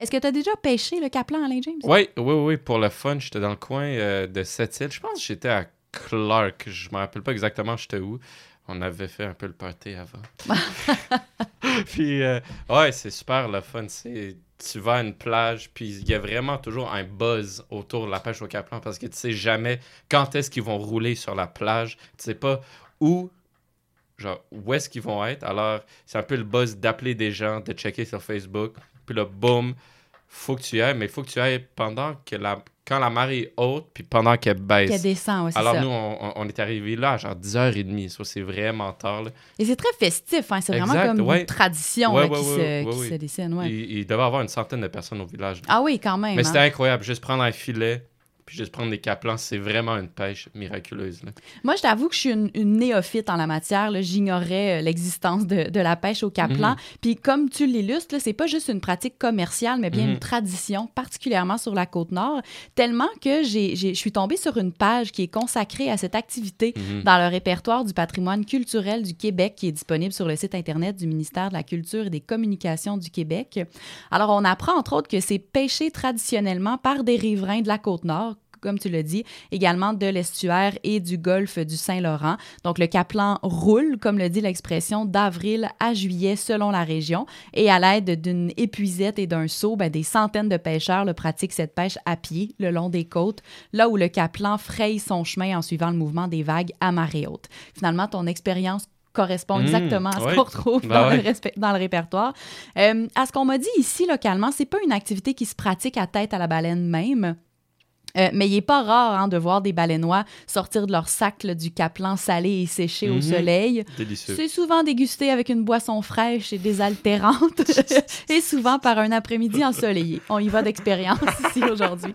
Est-ce que tu as déjà pêché le caplan, Alain James? Oui. Pour le fun, j'étais dans le coin de Sept-Îles. Je pense que j'étais à Clark. Je me rappelle pas exactement j'étais où. On avait fait un peu le party avant. Puis, c'est super le fun. Tu vas à une plage, puis il y a vraiment toujours un buzz autour de la pêche au caplan parce que tu sais jamais quand est-ce qu'ils vont rouler sur la plage. Tu sais pas où est-ce qu'ils vont être. Alors, c'est un peu le buzz d'appeler des gens, de checker sur Facebook. Puis là, boum, faut que tu y ailles, mais il faut que tu y ailles quand la marée est haute, puis pendant qu'elle baisse. Qu'elle descend, ouais, c'est Alors, ça. nous, on est arrivés là à genre 10h30. Ça, c'est vraiment tard. Là. Et c'est très festif, hein? C'est Exact, vraiment comme ouais. une tradition Ouais, là, qui oui. se dessine. Ouais. Il devait y avoir une centaine de personnes au village. Là. Ah oui, quand même. Mais c'était hein? incroyable. Juste prendre un filet, puis juste prendre des caplans, c'est vraiment une pêche miraculeuse. Là. Moi, je t'avoue que je suis une néophyte en la matière. Là. J'ignorais l'existence de la pêche au caplan. Puis comme tu l'illustres, là, c'est pas juste une pratique commerciale, mais bien une tradition, particulièrement sur la Côte-Nord, tellement que je suis tombée sur une page qui est consacrée à cette activité dans le répertoire du patrimoine culturel du Québec, qui est disponible sur le site Internet du ministère de la Culture et des Communications du Québec. Alors, on apprend, entre autres, que c'est pêché traditionnellement par des riverains de la Côte-Nord, comme tu l'as dit, également de l'estuaire et du golfe du Saint-Laurent. Donc, le caplan roule, comme le dit l'expression, d'avril à juillet selon la région. Et à l'aide d'une épuisette et d'un seau, des centaines de pêcheurs pratiquent cette pêche à pied le long des côtes, là où le caplan fraye son chemin en suivant le mouvement des vagues à marée haute. Finalement, ton expérience correspond exactement à ce qu'on retrouve dans le répertoire. À ce qu'on m'a dit ici, localement, c'est pas une activité qui se pratique à tête à la baleine même. Mais il n'est pas rare de voir des baleineois sortir de leur sac du caplan salé et séché au soleil. Délicieux. C'est souvent dégusté avec une boisson fraîche et désaltérante et souvent par un après-midi ensoleillé. On y va d'expérience ici aujourd'hui.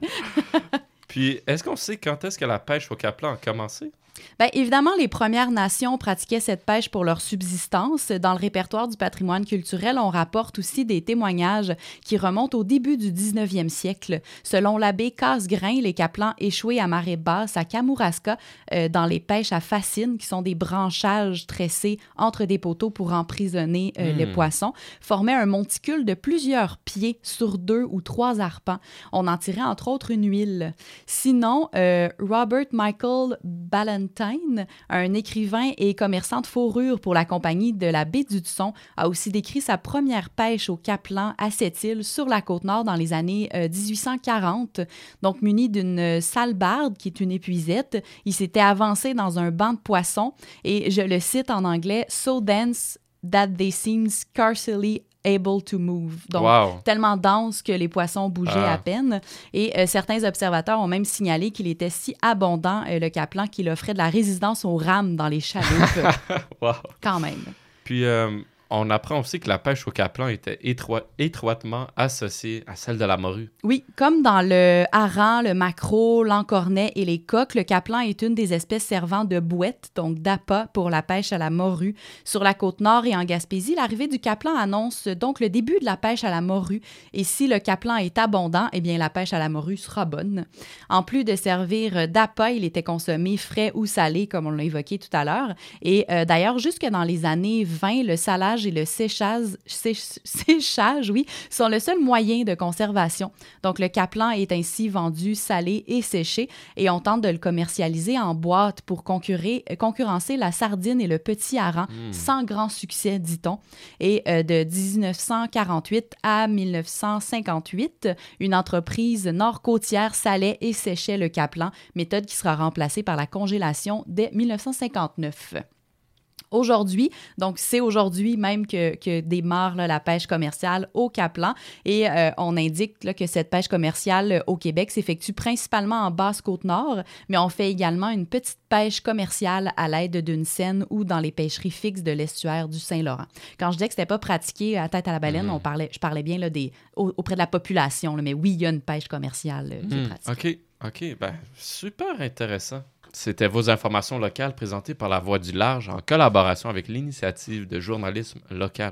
Puis, est-ce qu'on sait quand est-ce que la pêche au caplan a commencé? Bien, évidemment, les Premières Nations pratiquaient cette pêche pour leur subsistance. Dans le répertoire du patrimoine culturel, on rapporte aussi des témoignages qui remontent au début du 19e siècle. Selon l'abbé Casgrain, les caplans échoués à marée basse à Kamouraska, dans les pêches à fascines, qui sont des branchages tressés entre des poteaux pour emprisonner les poissons, formaient un monticule de plusieurs pieds sur 2 ou 3 arpents. On en tirait entre autres une huile. Sinon, Robert Michael Ballantyne, un écrivain et commerçant de fourrure pour la compagnie de la baie du Hudson, a aussi décrit sa première pêche au caplan à Sept-Îles sur la Côte-Nord dans les années 1840. Donc, muni d'une salbarde, qui est une épuisette, il s'était avancé dans un banc de poissons et, je le cite en anglais, « so dense that they seemed scarcely able to move ». Donc, tellement dense que les poissons bougeaient à peine. Et certains observateurs ont même signalé qu'il était si abondant, le caplan, qu'il offrait de la résistance aux rames dans les chaloupes. Quand même. Puis, on apprend aussi que la pêche au caplan était étroitement associée à celle de la morue. Oui, comme dans le hareng, le maquereau, l'encornet et les coques, le caplan est une des espèces servant de bouette, donc d'appât pour la pêche à la morue. Sur la Côte-Nord et en Gaspésie, l'arrivée du caplan annonce donc le début de la pêche à la morue. Et si le caplan est abondant, eh bien la pêche à la morue sera bonne. En plus de servir d'appât, il était consommé frais ou salé, comme on l'a évoqué tout à l'heure. Et d'ailleurs, jusque dans les années 20, le salage et le séchage, sont le seul moyen de conservation. Donc, le caplan est ainsi vendu salé et séché et on tente de le commercialiser en boîte pour concurrencer la sardine et le petit hareng, sans grand succès, dit-on. Et de 1948 à 1958, une entreprise nord-côtière salait et séchait le caplan, méthode qui sera remplacée par la congélation dès 1959. Aujourd'hui, donc c'est aujourd'hui même que démarre la pêche commerciale au caplan et on indique que cette pêche commerciale au Québec s'effectue principalement en Basse-Côte-Nord, mais on fait également une petite pêche commerciale à l'aide d'une seine ou dans les pêcheries fixes de l'estuaire du Saint-Laurent. Quand je disais que c'était pas pratiqué à tête à la baleine, je parlais bien là, auprès de la population, là, mais oui, il y a une pêche commerciale qui est pratiquée. OK, super intéressant. C'était vos informations locales présentées par La Voix du Large en collaboration avec l'Initiative de journalisme local.